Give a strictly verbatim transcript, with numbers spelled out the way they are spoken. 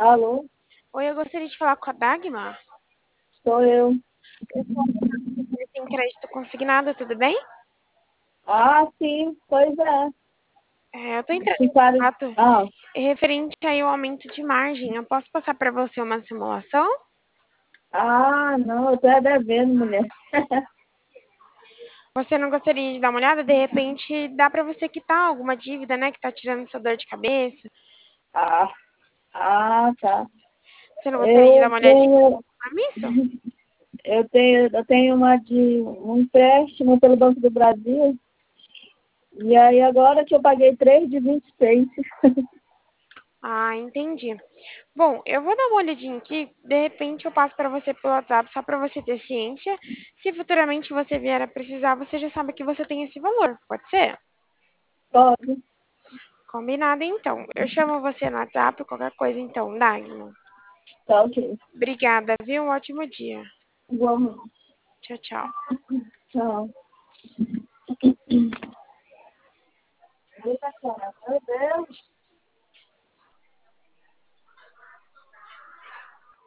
Alô, Oi, eu gostaria de falar com a Dagmar. sou eu. Eu sou a tem crédito consignado, tudo bem? Ah, sim, pois é. É, eu tô entrando em Ficaram. contato Ah, referente aí ao aumento de margem. Eu posso passar para você uma simulação? ah, não, eu tô é devendo, mulher. Você não gostaria de dar uma olhada? De repente, dá para você quitar alguma dívida, né, que tá tirando sua dor de cabeça. Ah, ah, tá. Você não gostaria de dar Eu uma olhadinha tenho, para isso? eu tenho, eu tenho uma de um empréstimo pelo Banco do Brasil. E aí agora que eu paguei três de vinte e seis. Ah, entendi. Bom, eu vou dar uma olhadinha aqui. De repente, eu passo para você pelo WhatsApp, só para você ter ciência. Se futuramente você vier a precisar, você já sabe que você tem esse valor. Pode ser? Pode, Combinado, então. Eu chamo você no WhatsApp, qualquer coisa, então, Dagno. tá ok. Obrigada, viu? Um ótimo dia. Vamos. Tchau, tchau. Tchau. Eita, cara, meu Deus.